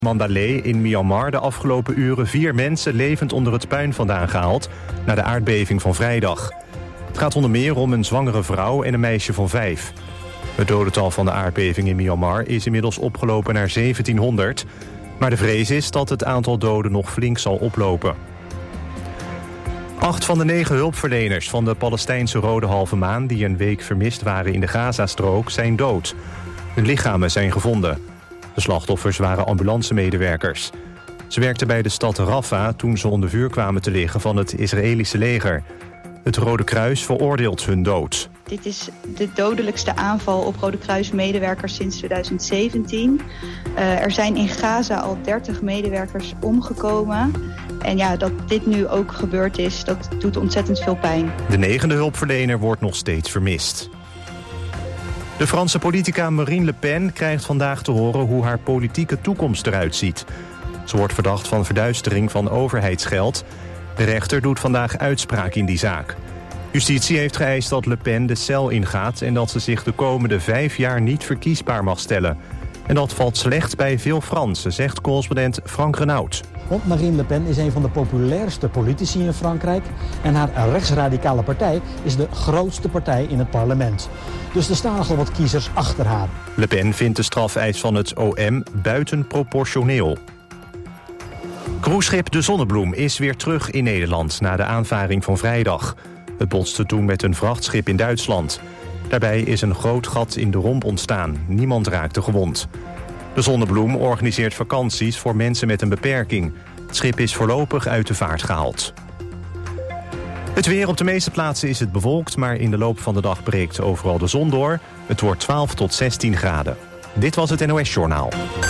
Mandalay in Myanmar de afgelopen uren 4 mensen levend onder het puin vandaan gehaald na de aardbeving van vrijdag. Het gaat onder meer om een zwangere vrouw en een meisje van 5. Het dodental van de aardbeving in Myanmar is inmiddels opgelopen naar 1700... maar de vrees is dat het aantal doden nog flink zal oplopen. 8 van de 9 hulpverleners van de Palestijnse Rode Halve Maan... die een week vermist waren in de Gazastrook, zijn dood. Hun lichamen zijn gevonden. De slachtoffers waren ambulancemedewerkers. Ze werkten bij de stad Rafah toen ze onder vuur kwamen te liggen van het Israëlische leger. Het Rode Kruis veroordeelt hun dood. Dit is de dodelijkste aanval op Rode Kruis-medewerkers sinds 2017. Er zijn in Gaza al 30 medewerkers omgekomen. En ja, dat dit nu ook gebeurd is, dat doet ontzettend veel pijn. De 9e hulpverlener wordt nog steeds vermist. De Franse politica Marine Le Pen krijgt vandaag te horen hoe haar politieke toekomst eruit ziet. Ze wordt verdacht van verduistering van overheidsgeld. De rechter doet vandaag uitspraak in die zaak. Justitie heeft geëist dat Le Pen de cel ingaat en dat ze zich de komende 5 jaar niet verkiesbaar mag stellen. En dat valt slecht bij veel Fransen, zegt correspondent Frank Renaud. Want Marine Le Pen is een van de populairste politici in Frankrijk en haar rechtsradicale partij is de grootste partij in het parlement. Dus er staan nogal wat kiezers achter haar. Le Pen vindt de strafeis van het OM buitenproportioneel. Cruiseschip De Zonnebloem is weer terug in Nederland na de aanvaring van vrijdag. Het botste toen met een vrachtschip in Duitsland. Daarbij is een groot gat in de romp ontstaan. Niemand raakte gewond. De Zonnebloem organiseert vakanties voor mensen met een beperking. Het schip is voorlopig uit de vaart gehaald. Het weer: op de meeste plaatsen is het bewolkt, maar in de loop van de dag breekt overal de zon door. Het wordt 12 tot 16 graden. Dit was het NOS Journaal.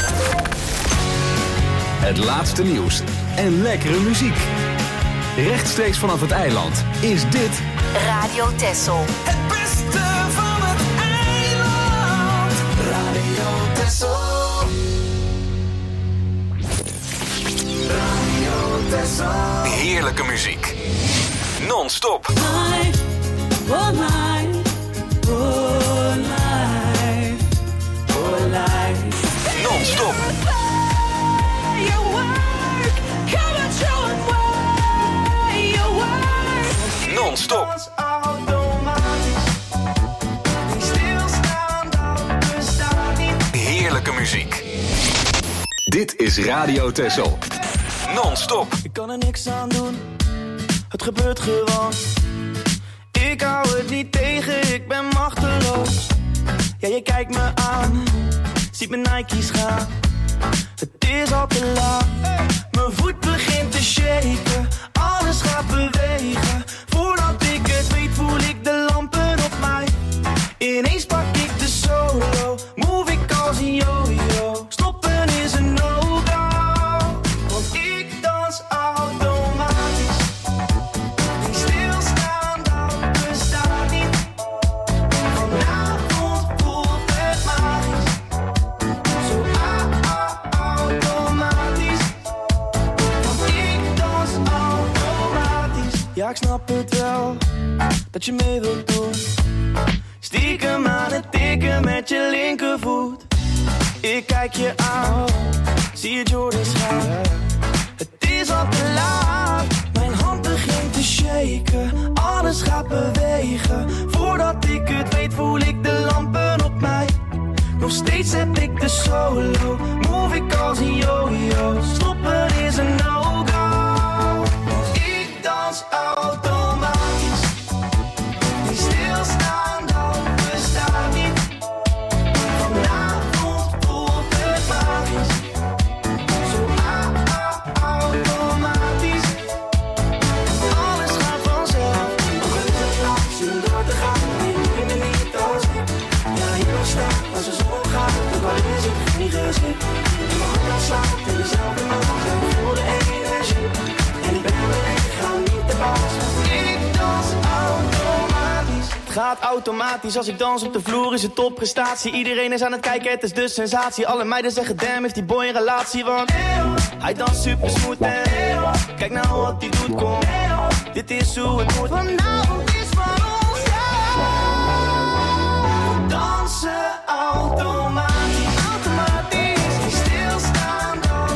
Het laatste nieuws en lekkere muziek. Rechtstreeks vanaf het eiland is dit Radio Texel. Het beste van het eiland. Radio Texel. Radio Texel. heerlijke muziek. Non-stop. Non-stop. Non-stop. Heerlijke muziek. Dit is Radio Texel. Non-stop. Ik kan er niks aan doen. Het gebeurt gewoon. Ik hou het niet tegen, ik ben machteloos. Ja, je kijkt me aan, ziet mijn Nike's gaan. Het is al te laat. Mijn voet begint te shaken, alles gaat bewegen. Voordat ik het weet voel ik de lampen op mij. Ineens pak ik de solo, move ik als een yo-yo. Stoppen is een no-go, want ik dans automatisch. Die stilstaan, dat bestaat niet. Vanavond voelt het magisch. Zo automatisch. Want ik dans automatisch. Ja, ik snap het wel, dat je mee wilt doen. Stiekem aan het tikken met je linkervoet. Ik kijk je aan, zie je Jordans gaan. Het is al te laat, mijn hand begint te shaken. Alles gaat bewegen, voordat ik het weet voel ik de lampen op mij. Nog steeds heb ik de solo, move ik als een yo-yo. Stoppen is een no-go, want ik dans automatisch. Die stilstaan, dat bestaat niet. Vanavond voelt het magisch. Zo automatisch. Alles gaat vanzelf. Nog een is het lang, zin door te gaan. Nee, moet je me niet als ik. Ja, hier nog staan, als de zon gaat. Ook al is het geen gezicht. En mijn hart al slaat in dezelfde noot. En ik voel de energie. En ik ben mijn lichaam niet de baas. Ik dans automatisch. Het gaat automatisch, als ik dans op de vloer is het topprestatie. Iedereen is aan het kijken, het is de sensatie. Alle meiden zeggen damn, heeft die boy een relatie, want hij danst super smooth en kijk nou wat hij doet, kom. Dit is hoe het moet, vanavond is van ons, dansen automatisch, automatisch. Die stilstaan, dat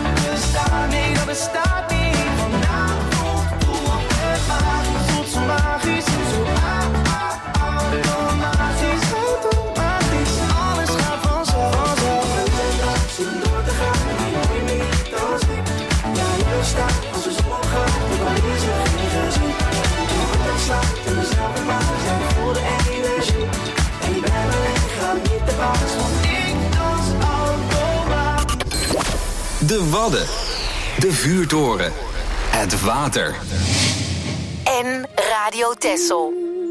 de Wadden, de vuurtoren, het water. En Radio Texel.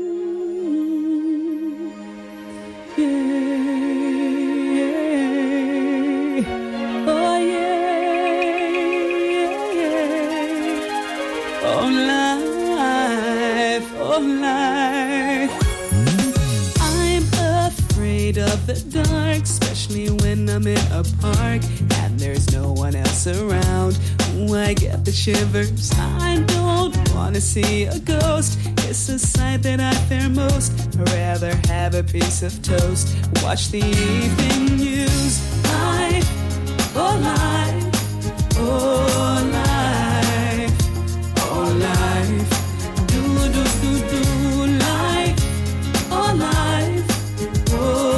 Of the dark, especially when I'm in a park and there's no one else around. Ooh, I get the shivers. I don't wanna see a ghost. It's a sight that I fear most. I'd rather have a piece of toast. Watch the evening news. Life, oh life, oh life, oh life. Do do do do life, oh life, oh.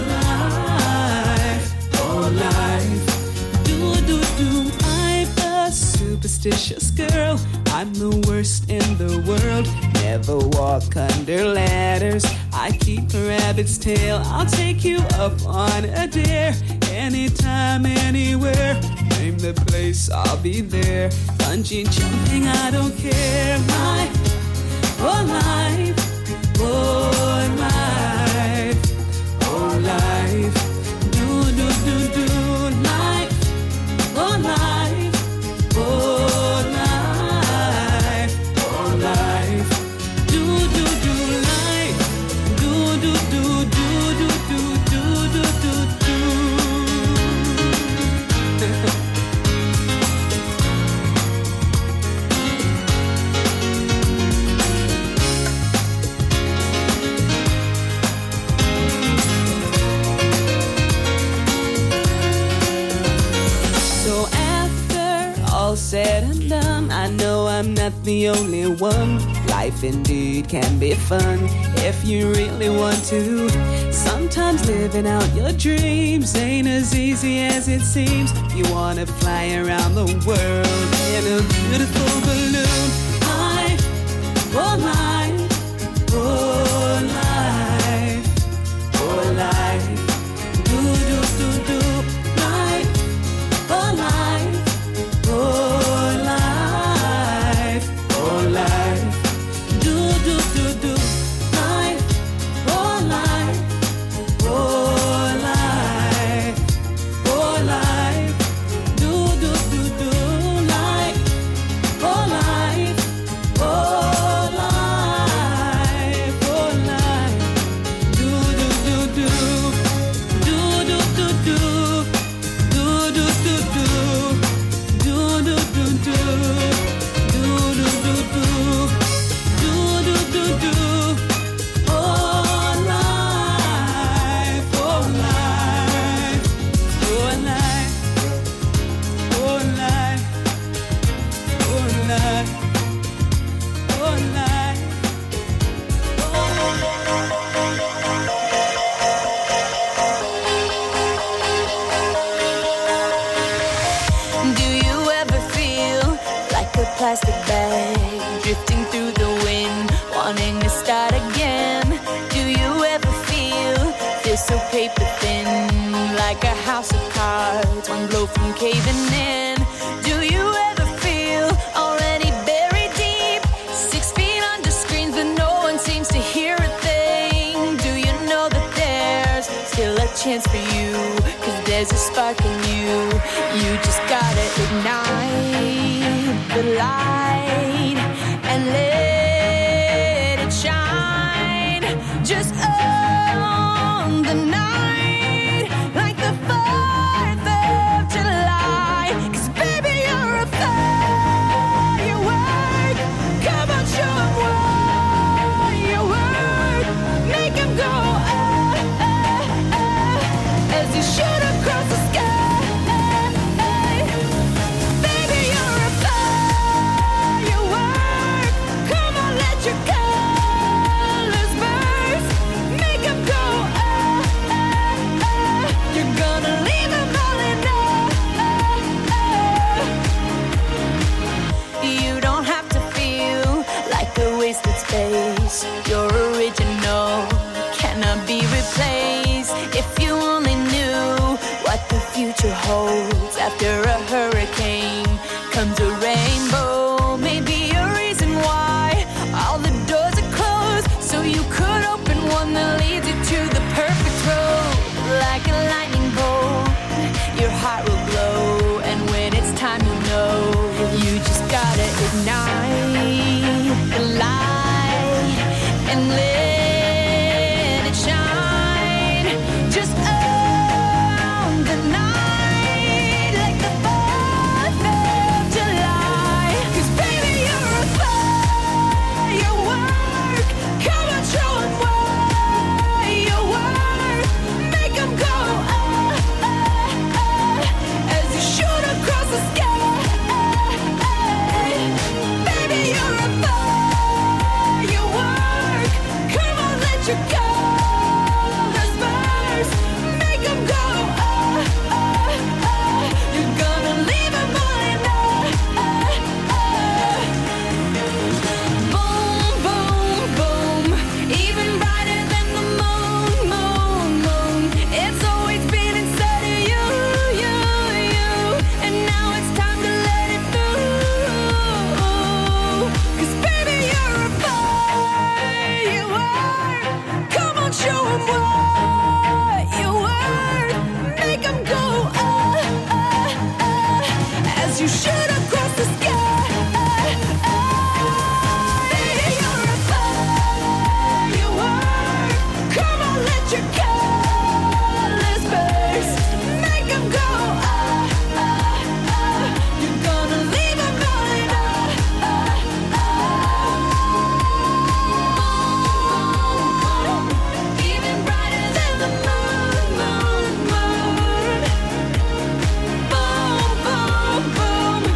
Superstitious girl, I'm the worst in the world. Never walk under ladders. I keep a rabbit's tail. I'll take you up on a dare. Anytime, anywhere. Name the place, I'll be there. Bungee jumping, I don't care. My whole life, oh life, oh life. Do do do do life, oh life. Oh life, oh life, do do do life, do do do do do do do do do. So all said and done, I know I'm not the only one. Life indeed can be fun if you really want to. Sometimes living out your dreams ain't as easy as it seems. You wanna fly around the world in a beautiful balloon. Life, oh life, oh life, oh life. Do do do do life, oh life. Oh life, oh life, do do do do life, oh life, oh life, oh life, do do do do life, oh life, oh life, oh life, do do do do, do do do do, do do do do. Do do do do, do do do do, do do do do. Oh life, oh life, oh life, oh life, oh life, oh life. Plastic bag drifting through the wind, wanting to start again. Do you ever feel so paper thin, like a house of cards, one blow from caving in? Do you ever feel already buried deep, 6 feet under screens, but no one seems to hear a thing? Do you know that there's still a chance for you, 'cause there's a spark in you. You just gotta ignite the light and let it shine. Just on the night, like the 4th of July. 'Cause baby, you're a firework. Come on, show 'em what you work. Make 'em go as you shoot across the sky. Your original cannot be replaced. If you only knew what the future holds After a hurricane comes a rainbow. Maybe a reason why all the doors are closed, so you could open one that leads you to the perfect road. Like a lightning bolt, your heart will glow, and when it's time, you know you just gotta ignite the light and let it shine. Just own the night like the 4th of July. 'Cause baby, you're a firework. Come on, show 'em what you worth. Make 'em go as you shoot across the sky. Baby, you're a firework. Come on, let your colors burst. Make 'em go you're gonna leave 'em all in boom, boom, boom. Even brighter than the moon, moon, moon. It's always been inside of you, you, you. And now it's time to let it through. 'Cause baby, you're a firework. Come on, show 'em what you worth. Make 'em go as you shoot across the sky. Baby, you're a firework. Come on, let your colors burst. Make 'em go you're gonna leave 'em all in even brighter than the moon, moon, moon. Boom, boom, boom.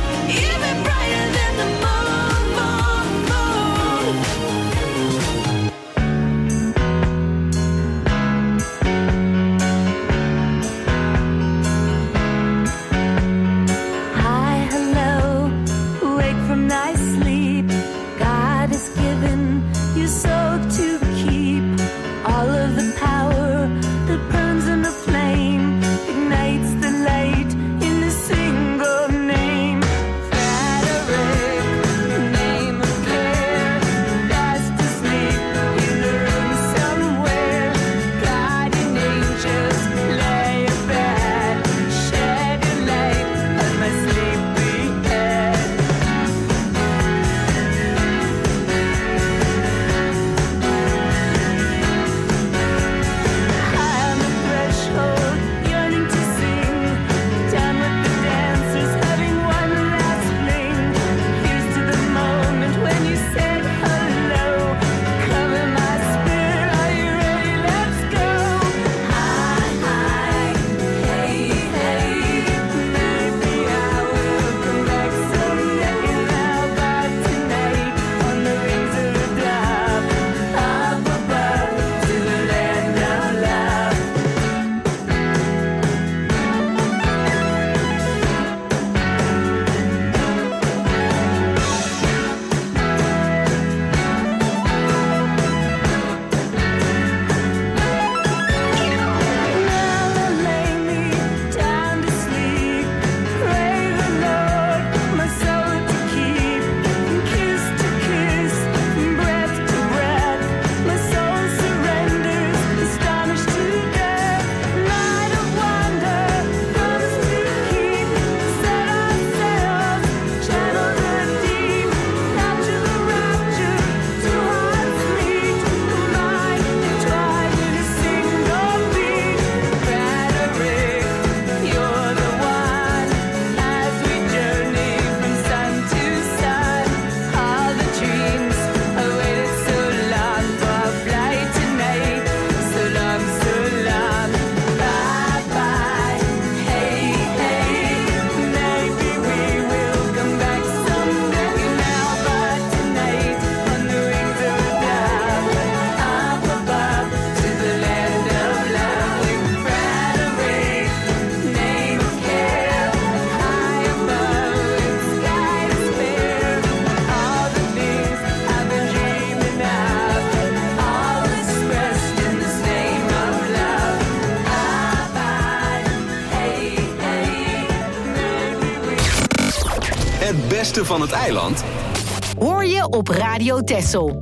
Het beste van het eiland hoor je op Radio Texel.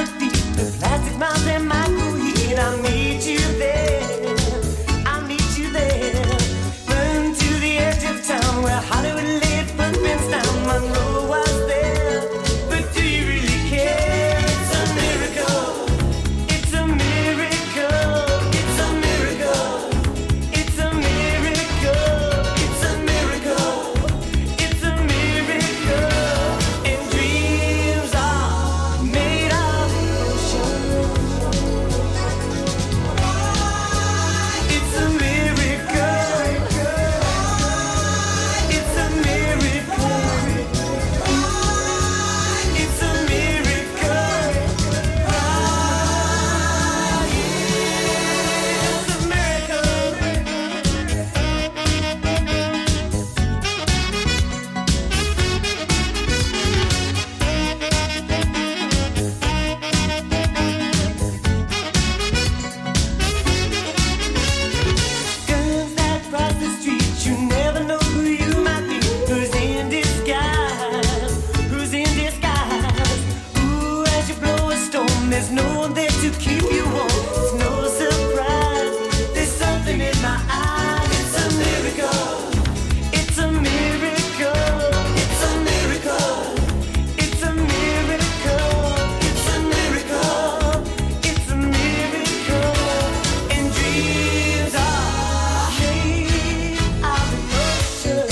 Plastic mountain, my cool heat, I'll meet you there. I'll meet you there. there to keep you warm. It's no surprise, there's something in my eyes. It's a miracle, it's a miracle, it's a miracle, it's a miracle, it's a miracle, it's a miracle. And dreams are made of emotion.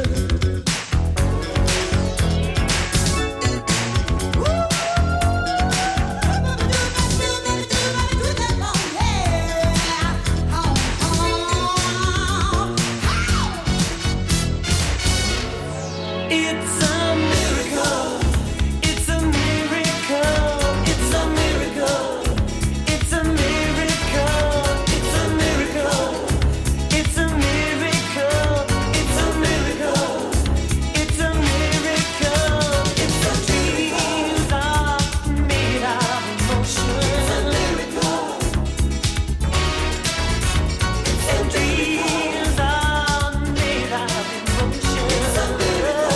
It's a miracle, it's a miracle, it's a miracle, it's a miracle, it's a miracle, it's a miracle, it's a miracle, it's a miracle, it's a dreams are made of emotion. It's a miracle, and dreams are made of emotion. It's a miracle.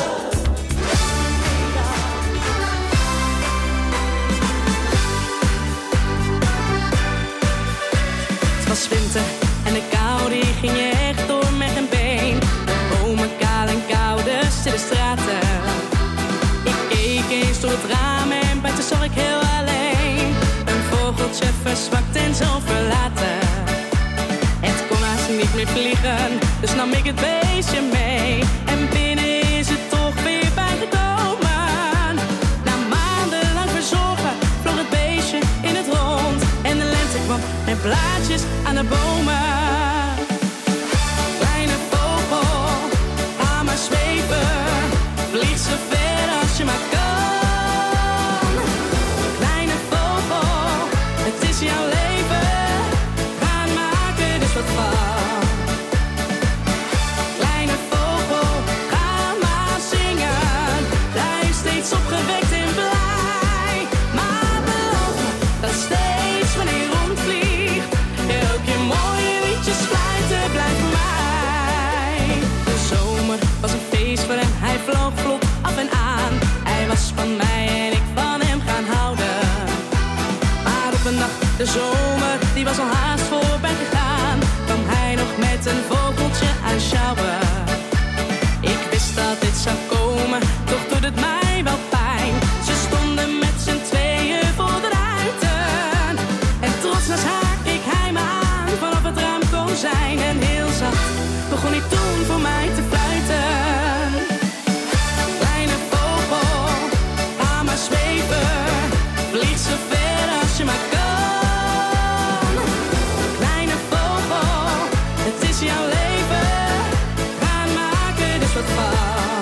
Het was winter en de kou die ging je echt door met een been. Bomen kaal en koude stille straten. Ik keek eens door het raam en buiten zag ik heel alleen een vogeltje verzwakt en zo verlaten. Het kon haast niet meer vliegen, dus nam ik het beestje mee. En binnen is het toch weer bijgekomen. Na maandenlang verzorgen vloog het beestje in het rond. En de lente kwam met blaadjes aan de bomen. Kleine vogel, ga maar zweven. Vlieg zo ver als je maar kan. Kleine vogel, het is jouw leven. Ga maken dus wat van. Kleine vogel, ga maar zingen. Blijf steeds opgewekt en blij. Maar beloof me dat steeds wanneer je rondvliegt, ook je mooie liedjes fluiten blijft voor mij. De zomer was een feest voor hem, hij vloog vlot af en aan. Hij was van mij en ik van hem gaan houden. Maar op een nacht, de zomer, die was al haast voorbij gegaan, kwam hij nog met een vogeltje aanschouwen. Ik wist dat dit zou komen, toch doet het mij wel pijn. Ze stonden met z'n tweeën voor de ruiten. En trots naast haar keek hij me aan vanaf het raamkozijn. En heel zacht begon hij toen voor mij te fluiten. Kleine vogel, ga maar zweven. Vlieg zo ver als je maar kan. Kleine vogel, het is jouw leven. Ga maken dus wat van.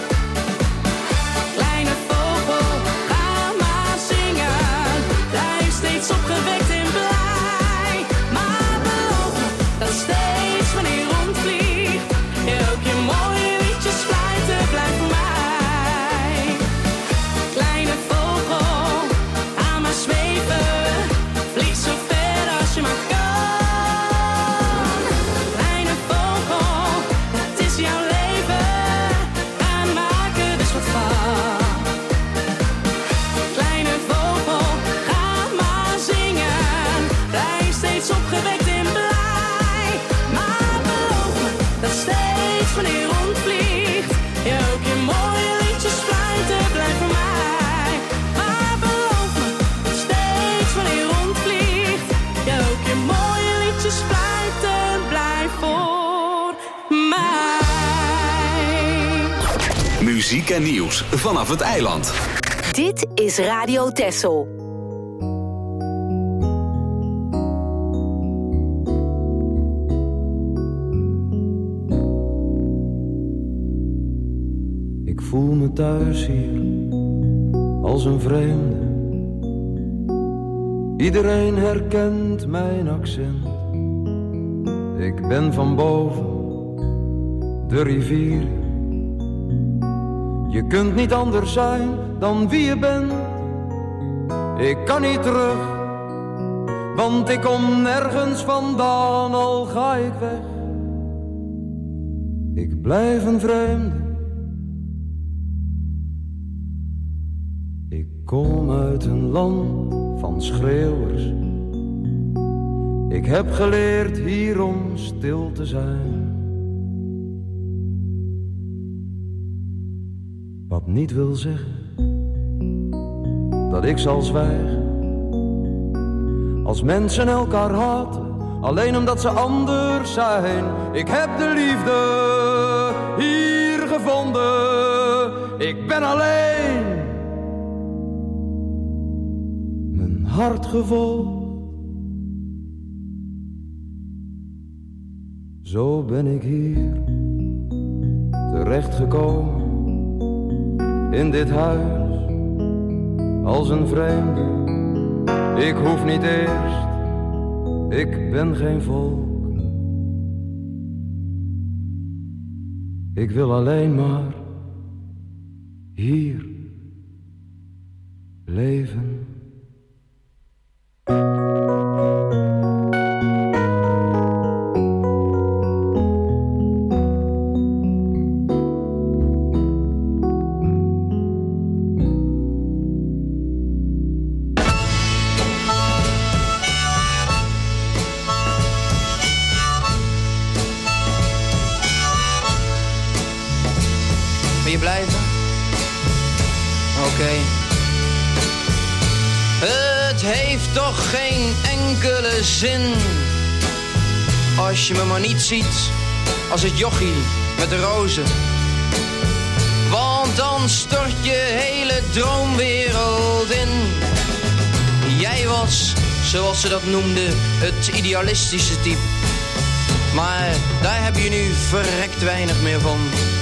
Kleine vogel, ga maar zingen. Blijf steeds opgewekt en blij. Maar beloof me dat steeds wanneer je rondvliegt, ook je mooie liedjes fluiten blijft voor mij. Kleine vogel, ga maar zweven. Vlieg zo ver als je maar kan. Kleine vogel, het is jouw leven. Ga maken dus wat van. Kleine vogel, ga maar zingen. Blijf steeds opgewekt en blij. Maar beloof me dat steeds wanneer je rondvliegt, ook je mooie liedjes fluiten blijft voor mij. Maar beloof me dat steeds wanneer je rondvliegt, ook je mooie liedjes fluiten blijft voor mij. Muziek en nieuws vanaf het eiland. Dit is Radio Texel. Ik voel me thuis hier als een vreemde. Iedereen herkent mijn accent. Ik ben van boven de rivier. Je kunt niet anders zijn dan wie je bent. Ik kan niet terug, want ik kom nergens vandaan, al ga ik weg. Ik blijf een vreemde. Ik kom uit een land van schreeuwers. Ik heb geleerd hierom stil te zijn. Wat niet wil zeggen dat ik zal zwijgen. Als mensen elkaar haten, alleen omdat ze anders zijn. Ik heb de liefde hier gevonden. Ik ben alleen. Mijn hart gevolgd. Zo ben ik hier terechtgekomen. In dit huis als een vreemde. Ik hoef niet eerst, ik ben geen volk. Ik wil alleen maar hier leven. Het heeft toch geen enkele zin als je me maar niet ziet als het jochie met de rozen. Want dan stort je hele droomwereld in. Jij was, zoals ze dat noemden, het idealistische type. Maar daar heb je nu verrekt weinig meer van.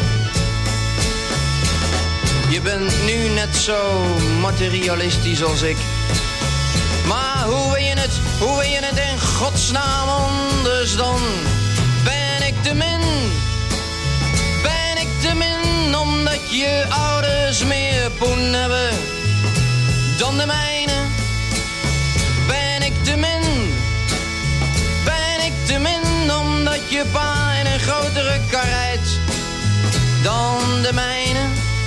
Je bent nu net zo materialistisch als ik. Maar hoe wil je het in godsnaam anders dan? Ben ik te min omdat je ouders meer poen hebben dan de mijne? Ben ik te min omdat je pa in een grotere kar rijdt dan de mijne?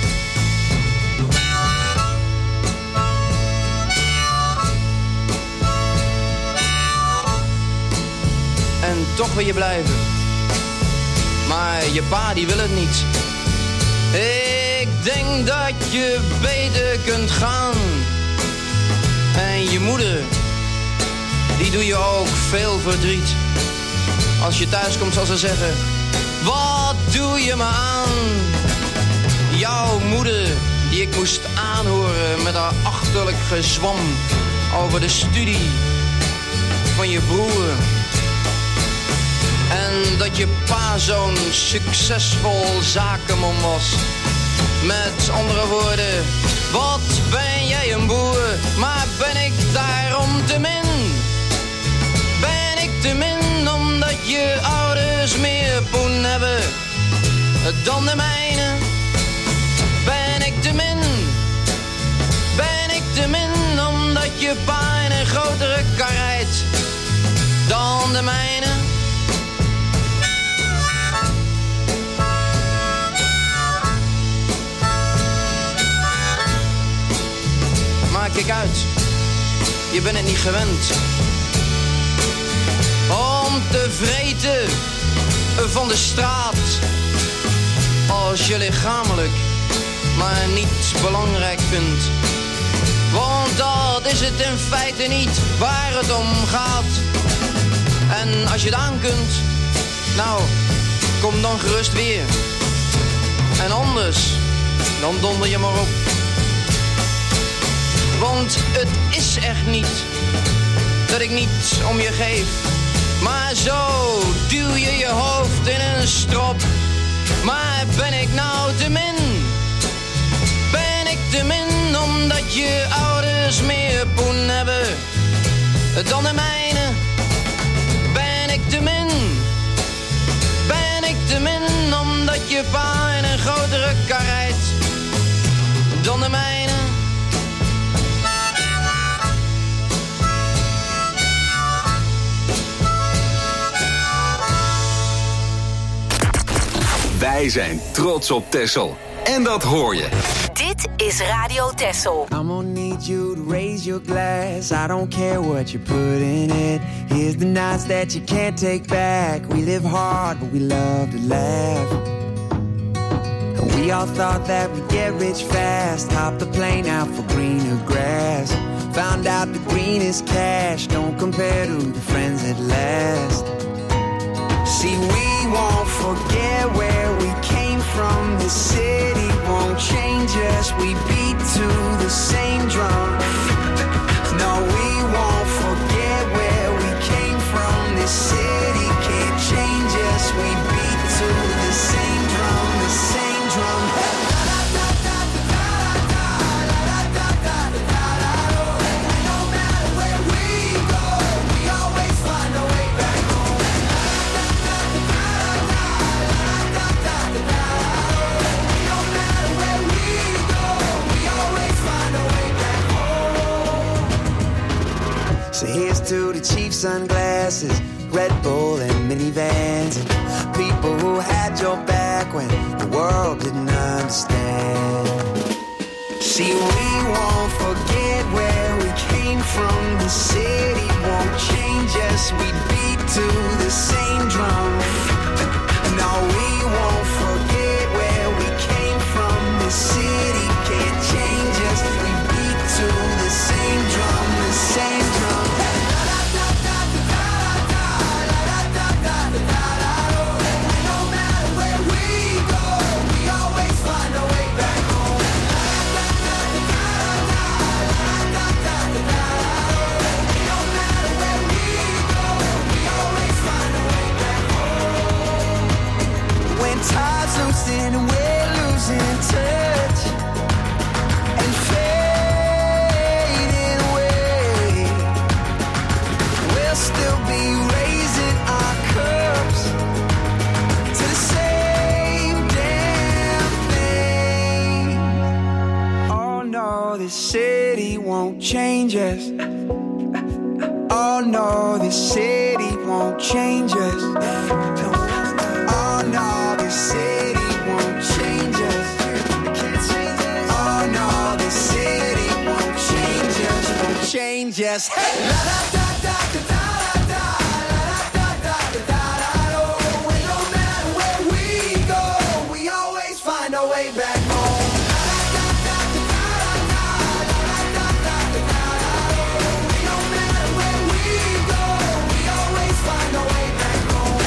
En toch wil je blijven. Maar je pa die wil het niet. Ik denk dat je beter kunt gaan. En je moeder, die doe je ook veel verdriet. Als je thuis komt zal ze zeggen: wat doe je me aan? Jouw moeder, die ik moest aanhoren met haar achterlijk gezwam over de studie van je broer. En dat je pa zo'n succesvol zakenman was. Met andere woorden, wat ben jij een boer, maar ben ik daarom te min? Ben ik te min omdat je ouders meer poen hebben dan de mijne? Ben ik te min? Ben ik te min omdat je pa in een grotere kar rijdt dan de mijne? Maar kijk uit, je bent het niet gewend om te vreten van de straat als je lichamelijk maar niet belangrijk vindt. Want dat is het in feite niet waar het om gaat. En als je het aan kunt, nou, kom dan gerust weer. En anders, dan donder je maar op. Want het is echt niet dat ik niet om je geef. Maar zo duw je je hoofd in een strop. Maar ben ik nou te min? Ben ik te min omdat je ouders meer poen hebben dan de mijne? Ben ik te min? Ben ik te min omdat je pa in een grotere kar rijdt dan de mijne? Wij zijn trots op Texel. En dat hoor je. Dit is Radio Texel. I'm gonna need you to raise your glass. I don't care what you put in it. Here's the nights that you can't take back. We live hard, but we love to laugh. And we all thought that we'd get rich fast. Hop the plane out for greener grass. Found out the greenest cash don't compare to the friends that last. See, we won't forget where we came from. The city won't change us. We beat to the same drum. No, we won't forget where we came from. The city can't change us. We beat to the same drum, the same drum. No matter where we go, we always find a way back home. No matter where we go, we always find a way back home. So here's to the cheap sunglasses, Red Bull and minivans, and people who had your back when the world didn't understand. See, we won't forget where we came from. The city won't change us. We beat to the same drum. No, we won't forget where we came from. The city can't change us. We beat to the same drum, the same drum. No matter where we go, we always find a way back home. No matter where we go, we always find a way back home. When time's losing and we're losing touch and fading away, we'll still be raising our cups to the same damn thing. Oh no, this city won't change us. Oh no, this city won't change us. Oh no, this city won't change us. Oh no, this city won't change us. Won't change us. Hey! La da da da da da da da da da da da. No matter where we go, we always find our way back home. No matter where we go, we always find our way back home.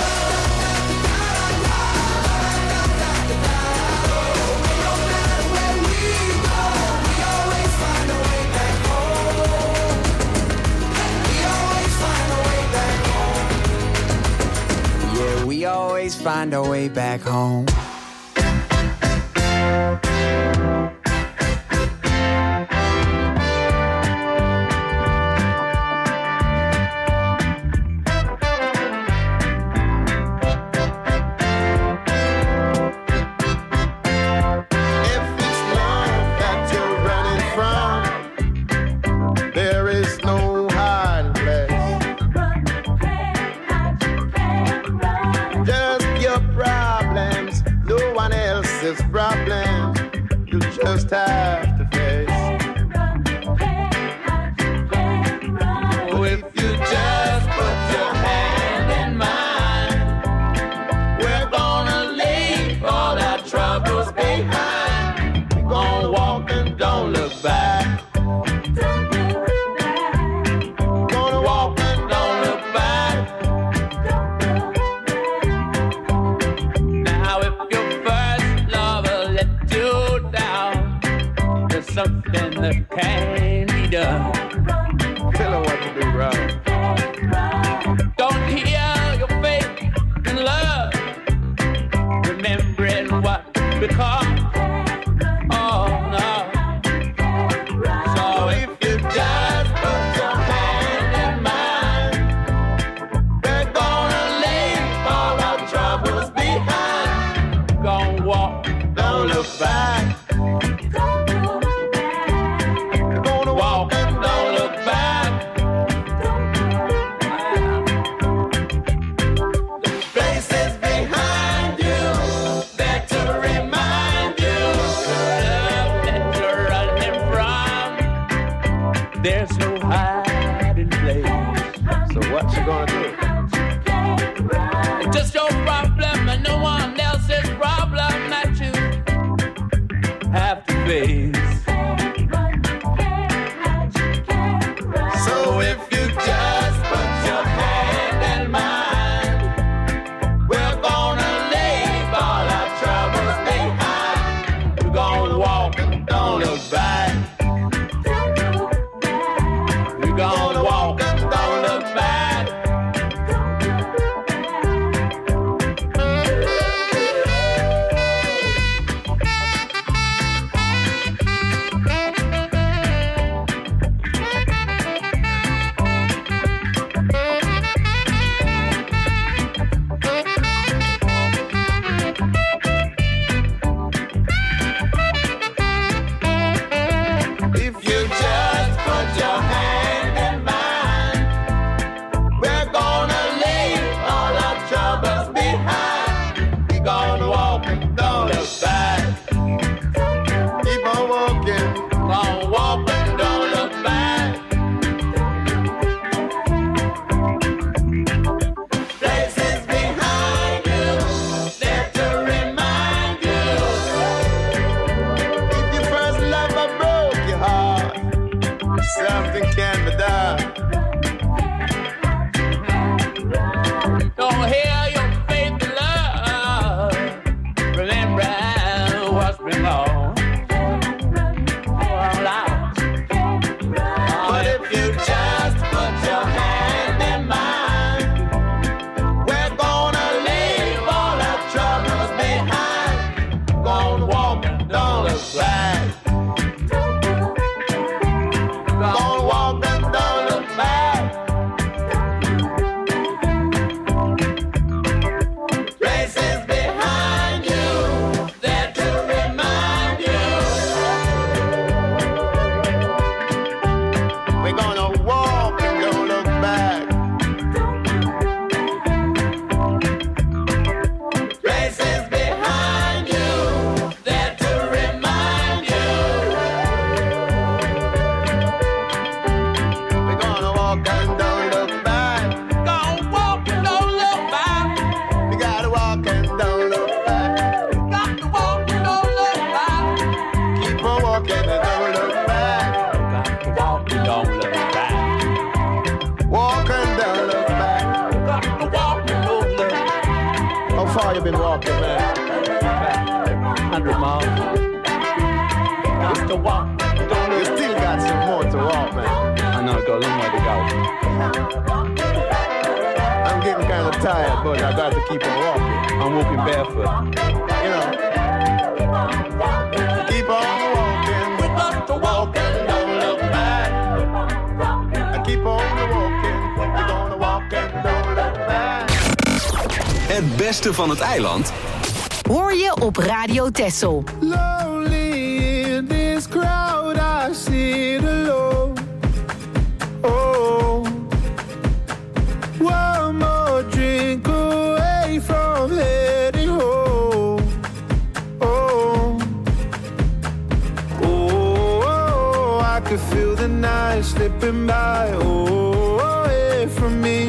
No matter where we go, we always find our way back home. We always find our way back home. Yeah, we always find our way back home. If it's love that you're running from, there is no hiding place. Just your problems, no What you gonna do? It's just your problem and no one else's problem that you have to face. So if you just put your hand in mine, we're gonna leave all our troubles behind. We're gonna walk and don't look back. We're gonna walk and don't look back. If you just put your hand in mine, we're gonna leave all our troubles behind. We're gonna walk and don't look back. Keep on walking. Gonna walk and don't look back. Places behind you, there to remind you. If your first lover broke your heart, something can be done. Don't hear your faith in love. Remember what's been lost. But if you just put your hand in mine, we're gonna leave all our troubles behind. Gonna walk and don't look back. Gonna walk and don't look back. Places behind you, there to remind you. We're gonna walk and don't look back. Places behind you, there to remind you. We're gonna walk and don't look back. Gonna walk and don't look back. We gotta walk and don't look back. Got to walk and don't look back. Keep on walking and don't look back. Got to walk and don't look back. Walk and don't look back. Got to walk and don't look back. How far you been walking, man? 100 miles. Just to walk. Don't You look. still got some more to walk, man. I know, got a long way to go. I'm getting kind of tired, but I got to keep on walking. I'm walking barefoot. You know. Keep on walking. We got to walk and don't look back. I keep on walking. We're gonna walk and don't look back. Het beste van het eiland Hoor je op Radio Texel. Lonely in this crowd, I sit alone. Oh, one more drink away from heading home. Oh, oh, I could feel the night slipping by. Oh, away from me.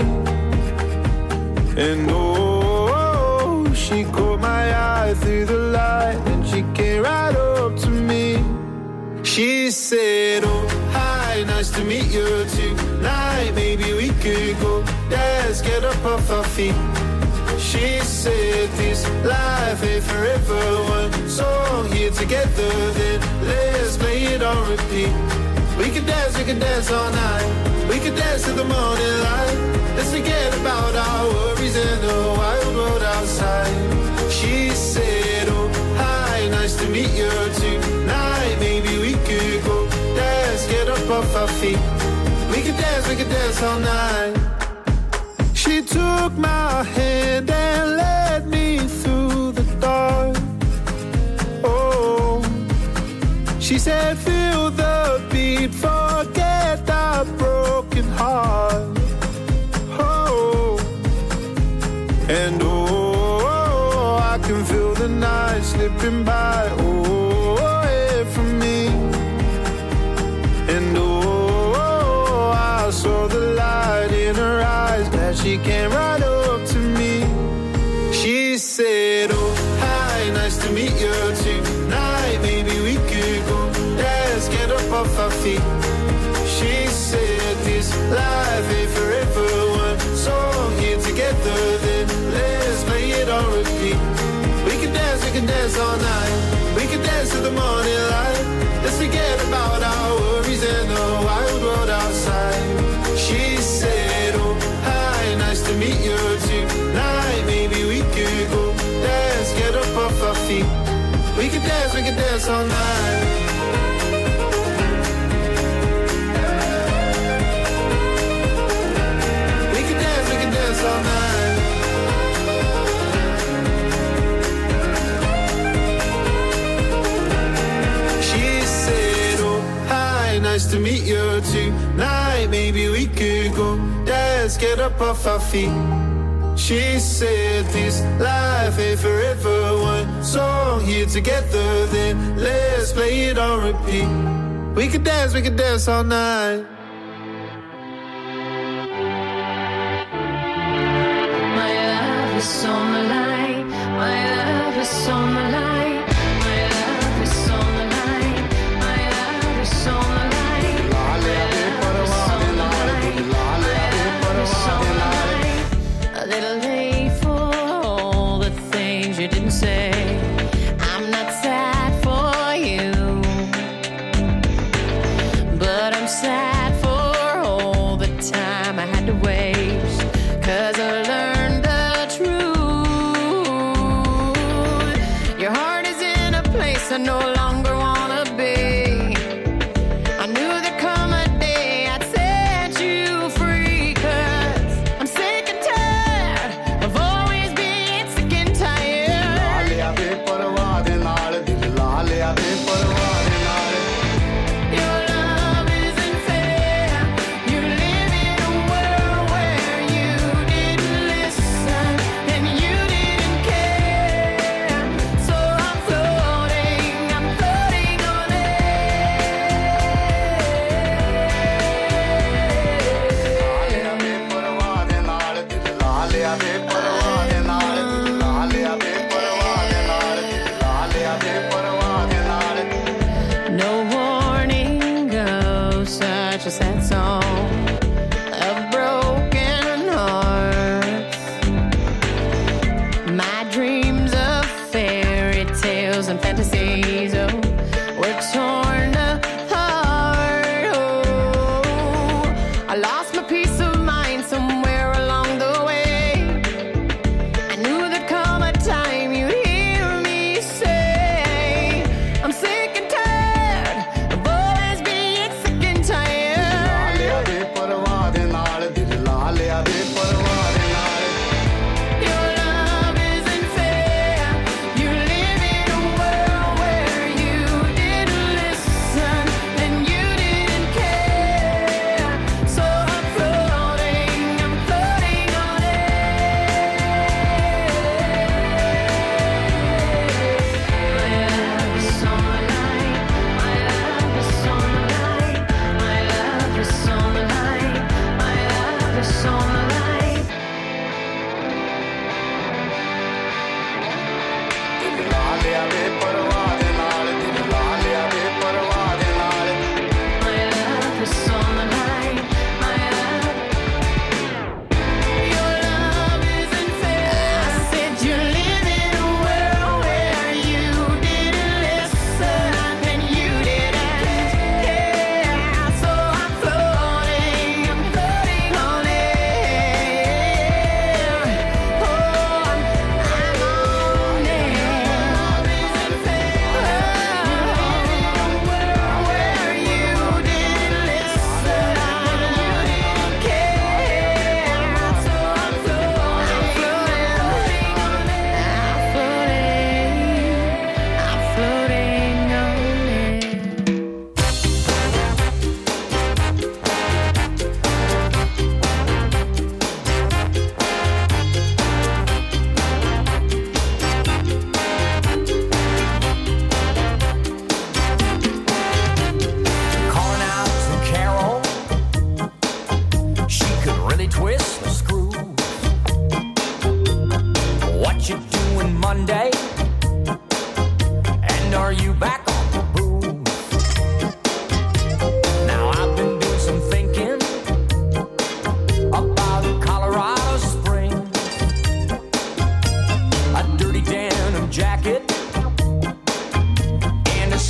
And oh, she caught my eye through the light, and she came right up to me. She said, oh, hi, nice to meet you tonight. Maybe we could go dance, get up off our feet. She said, this life ain't forever. One song here together, then let's play it on repeat. We could dance all night. We could dance till the morning light. Let's forget about our worries and the wild world outside. She said, oh, hi, nice to meet you tonight. Maybe we could go dance, get up off our feet. We could dance all night. She took my hand and led me through the dark. Oh, she said, feel the beat, forget the broken heart. Oh, and oh, I can feel the night slipping by. Oh, away from me. And oh, I saw the light in her eyes. the morning light. Let's forget about our worries and the wild world outside. She said, oh, hi, nice to meet you tonight. Maybe we could go dance, get up off our feet. We could dance all night. We could dance all night. She said, oh, hi, nice to meet you tonight. Maybe we could go dance, get up off our feet. She said this life ain't forever. One song here together, then let's play it on repeat. We could dance all night. My love is on the line. My love is on the line. My love is on the line. My love is on the line. My love is on the line. My love is on the line. A little late for all the things you didn't say. I'm not sad for you, but I'm sad for all the time I had to waste. 'Cause I learned the truth. Your heart is in a place I no longer wanna be. I knew there'd come a day I'd set you free. 'Cause I'm sick and tired of always being sick and tired. Your love isn't fair. You live in a world where you didn't listen and you didn't care. So I'm floating on no warning goes such a sad song of broken hearts. My dreams of fairy tales and fantasies, oh, were torn apart. Oh, I lost my peace of mind somewhere along the way. I knew there'd come a time you'd hear me say, I'm sick and tired of always being sick and tired. Your love isn't fair. You live in a world where you didn't listen and you didn't care. So I'm floating on air. My love is on the line. My love is on the line. My love is on the line. My love is on the line. My love is on the line. My love. Your love isn't fair. I said you live in a world where you didn't listen and you didn't care. So I'm floating on air. Oh, I'm on air. Your love isn't fair. You live in a world where you didn't listen and you didn't care. So I'm floating on Calling out to Carol, she could really twist the screws. What you doing Monday? And are you back on the booze? Now I've been doing some thinking about Colorado Springs. A dirty denim jacket and a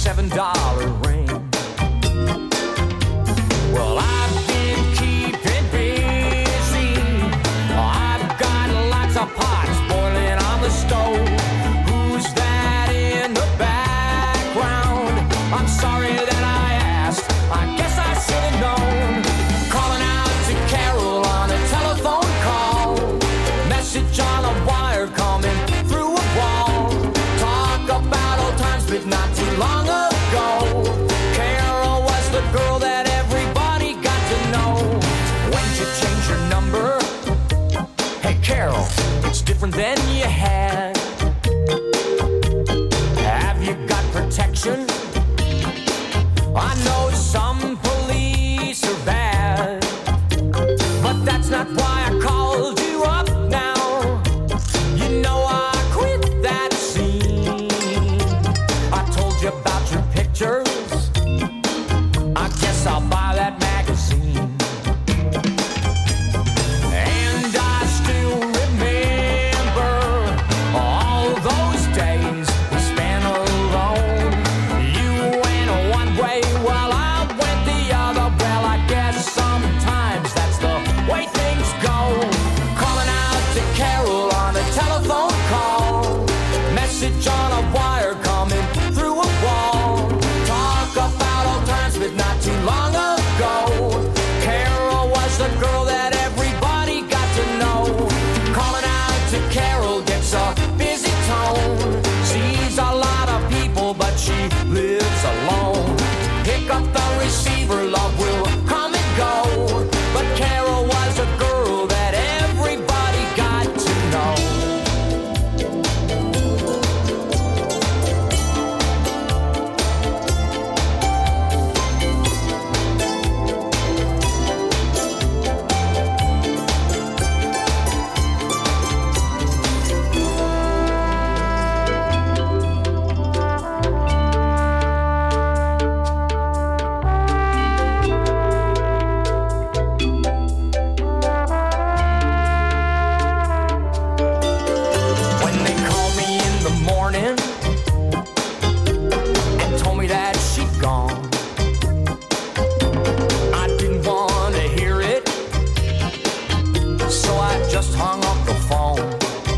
different than you had. Have you got protection? I know some police are bad, but that's not why I called you up now. You know I quit that scene. I told you about your pictures. I guess I'll buy that magazine. And I still remember all those days we spent alone. You went one way while I went the other. Well, I guess sometimes that's the way things go. Calling out to Carol on a telephone call. Message on a wire coming through a wall. Talk about old times, but not too long ago. Carol was the girl that everybody got to know. Calling out to Carol gets a busy tone. Sees a lot of people, but she lives alone. Pick up the receiver, love will come and go. But Carol was a girl that everybody got to know. When they called me in the morning and told me that she'd gone, I didn't want to hear it, so I just hung up the phone.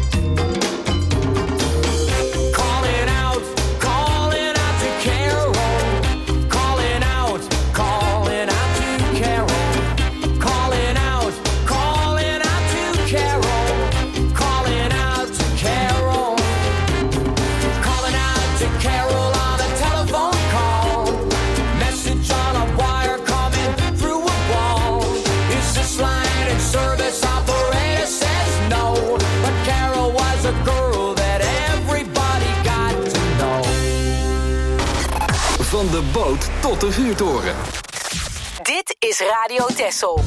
Calling out to Carol. Calling out to Carol. Calling out to Carol. Calling out to Carol. Calling out to Carol on a telephone call. Message on a wire coming through a wall. Is this line in service? Operator says no. But Carol was a girl that everybody got to know. Van de boot tot de vuurtoren. Dit is Radio Texel.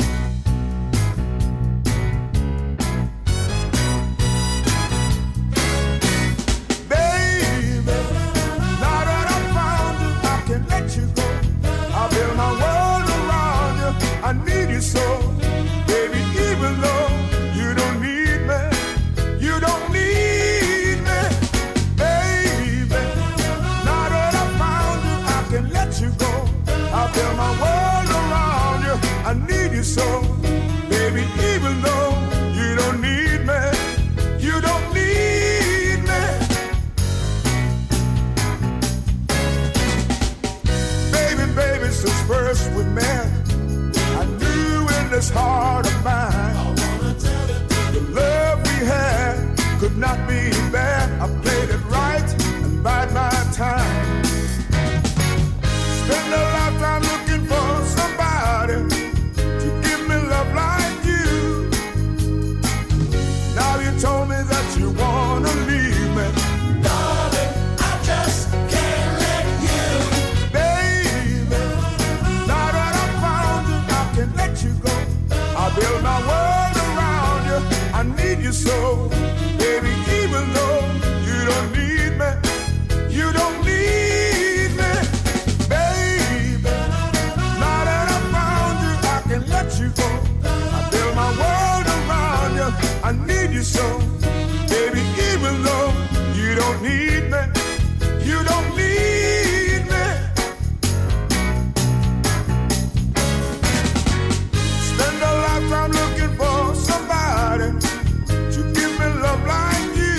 Baby, now that I found you, I can't let you go. I build my world around you. I need you so. Baby, even though you don't need me, you don't need me. Baby, now that I found you, I can let you go. I build my world around you. I need you so. Baby, even though you don't need me, you don't need me. Baby, since first we met, I knew in this heart of mine, the love we had could not be bad. I played it right and bide my time. Spend a lifetime looking for somebody to give me love like you. Now you told me that you wanna leave me. Darling, I just can't let you. Baby, now that I found you, I can let you go. I build my world around you. I need you so. Baby, even though you don't need me, you don't need me. Baby, now that I found you, I can let you go. I build my world around you. I need you so. Baby, even though you don't need me, you don't need me. Spend a lifetime looking for somebody to give me love like you.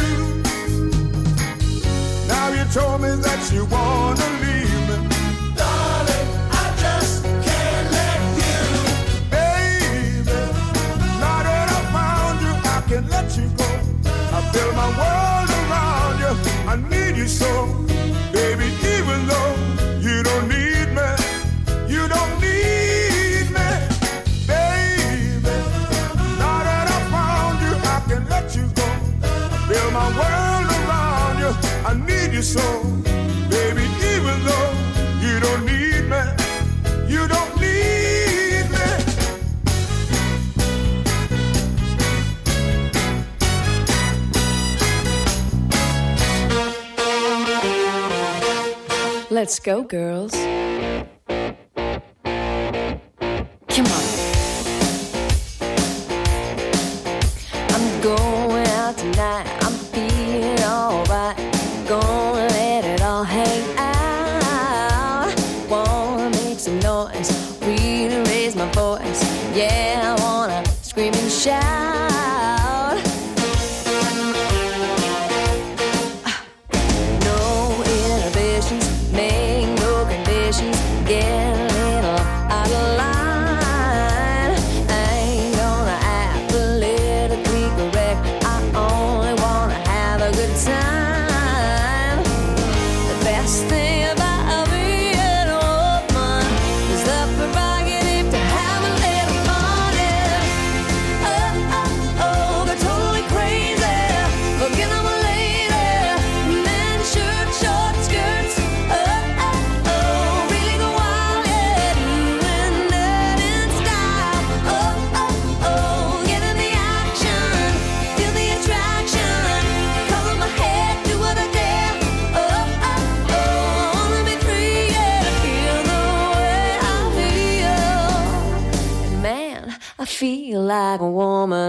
Now you told me that you wanna leave me. Darling, I just can't let you. Baby, now that I found you, I can let you go. I build my world around you. I need you so. Baby, even though you don't need me, you don't need me. Baby, now that I found you, I can let you go. you so, baby, even though you don't need me, you don't need me. Let's go, girls. Come on. I'm going out tonight. I'm feeling alright. Gonna let it all hang out. Wanna make some noise, really raise my voice. Yeah, I wanna scream and shout. No inhibitions, make no conditions. Get a little out of line. I ain't gonna act politically correct. I only wanna have a good time. The best thing about being a woman is the prerogative to have a little fun. Yeah. Oh, they're totally crazy. Forget I'm a lady. Men, shirt, short skirts. Really go wild, yeah. Doing that in style. Get in the action. Feel the attraction. Cover my head, do what I dare. Wanna be free, yeah. Feel the way I feel. And man, I feel like a woman.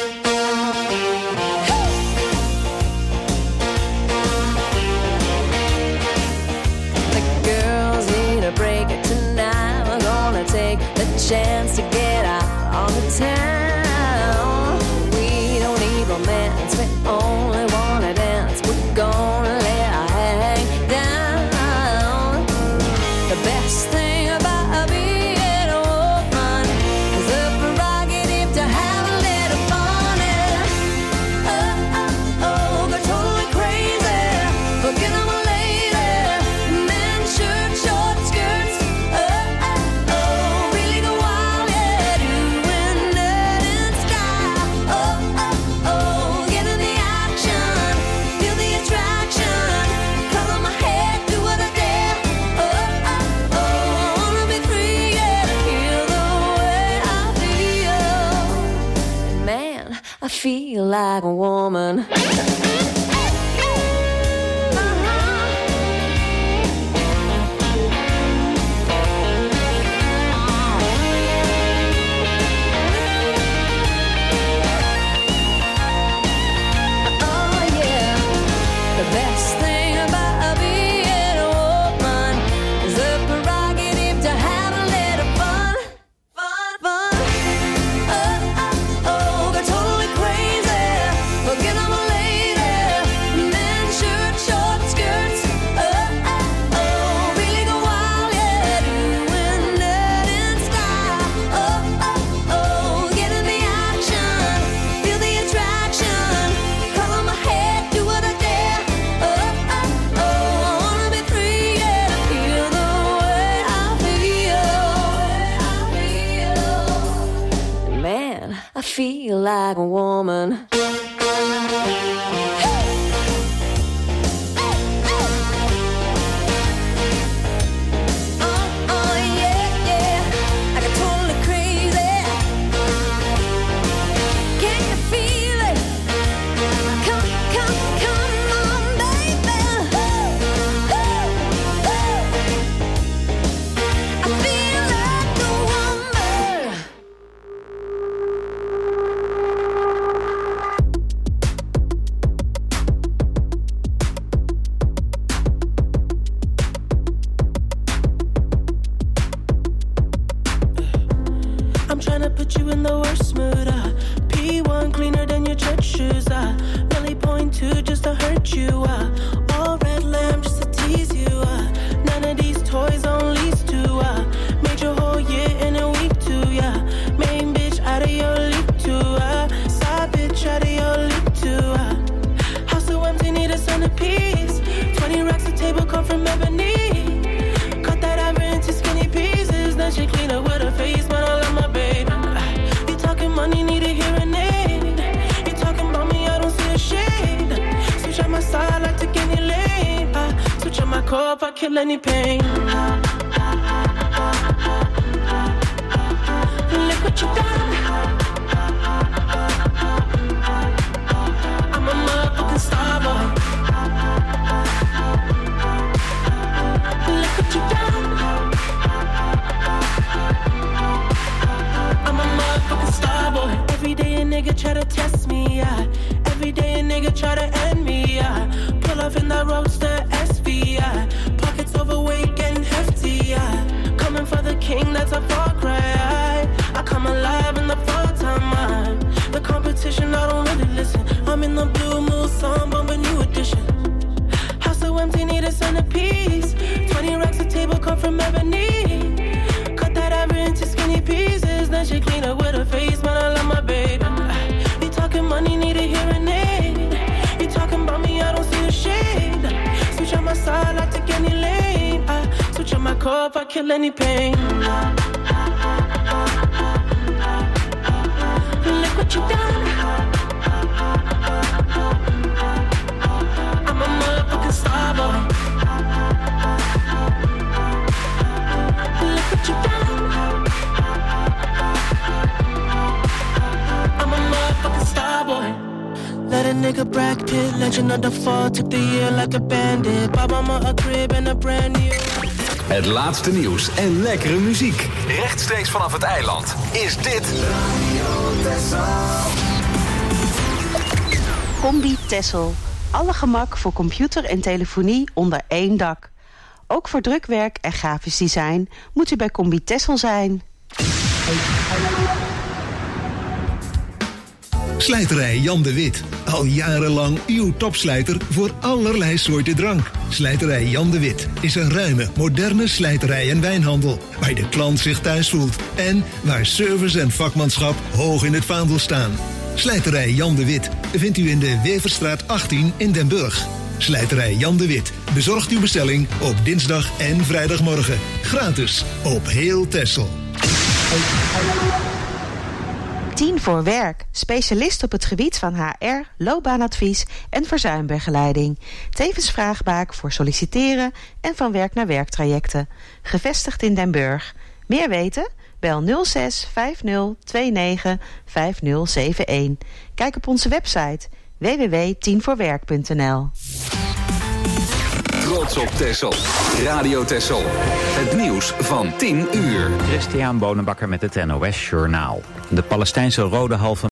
The girls need a break tonight. We're gonna take the chance to get out on the town. We don't need romance, we only wanna dance. We're gonna let our hang down. The best thing about being a woman is the prerogative to have a little fun. Yeah. They're totally crazy. Forget I'm a lady. Men, shirt, short skirts. Really go wild, yeah. Doing that in style. Get in the action. Feel the attraction. Cover my head, do what I dare. Wanna be free, yeah. Feel the way I feel. Man, I feel like a woman. Oh yeah, the best thing about being a woman is the prerogative to have a little fun. They're totally crazy. Forget I'm a lady. Men, shirt, short skirts. Really go wild, yeah. Doing that in style. Get in the action. Feel the attraction. Cover my head, do what I dare. Wanna be free, yeah. Feel the way I feel. Man, I feel like a woman. Oh yeah, yeah. I got totally crazy. Can you feel it? Come on, baby. I feel like a woman. I'm tryna put you in the worst mood. P1 cleaner than your church shoes. Really point to just to hurt you. All red lamb just to tease you. None of these toys on lease to. Made your whole year in a week too. Main bitch out of your league too. Side bitch out of your league too. House so empty, need a centerpiece. 20 racks a table come from ebony. Cut that ever into skinny pieces. Then she clean up with her face, but I love my baby. You talking money, need a hearing aid. You talking about me, I don't see a shade. Switch out my side, like to get cup, I kill any pain. Look what you done. I'm a motherfucking star boy. Look what you done. I'm a motherfucking star boy. Every day a nigga try to test me, yeah. Every day a nigga try to end me, yeah. Pull off in that roadster SV, yeah. Pockets overweight getting hefty, yeah. Coming for the king, that's a far cry. I come alive in the fall time, man. The competition, I don't really listen. I'm in the blue moon, song, bumping new edition. House so empty, need a centerpiece. 20 racks of table come from ebony. Cut that ever into skinny pieces. Then she clean up with her face, man, I love my baby. You talking money, need a hearing aid. You talking about me, I don't see the shade. Switch on my side, I take any lane. I switch on my cup, I kill any pain. Look what you done. I'm a motherfucking star boy. Look what you done. I'm a motherfucking star boy. Let a nigga Brad Pitt, legend of the fall, took the year like a bandit. Bought mama a crib and a brand new. Het laatste nieuws en lekkere muziek. Rechtstreeks vanaf het eiland is dit Combi Tessel. Alle gemak voor computer en telefonie onder één dak. Ook voor drukwerk en grafisch design moet u bij Combi Tessel zijn. Slijterij Jan de Wit. Al jarenlang uw topslijter voor allerlei soorten drank. Slijterij Jan de Wit is een ruime, moderne slijterij en wijnhandel. Waar de klant zich thuis voelt. En waar service en vakmanschap hoog in het vaandel staan. Slijterij Jan de Wit vindt u in de Weverstraat 18 in Den Burg. Slijterij Jan de Wit bezorgt uw bestelling op dinsdag en vrijdagmorgen. Gratis op heel Texel. 10 voor werk. Specialist op het gebied van HR, loopbaanadvies en verzuimbegeleiding. Tevens vraagbaak voor solliciteren en van werk naar werktrajecten. Gevestigd in Den Burg. Meer weten? Bel 06 50 29 5071. Kijk op onze website www.10voorwerk.nl. Trots op Texel. Radio Texel. Het nieuws van 10 uur. Christian Bonenbakker met het NOS Journaal. De Palestijnse Rode Halve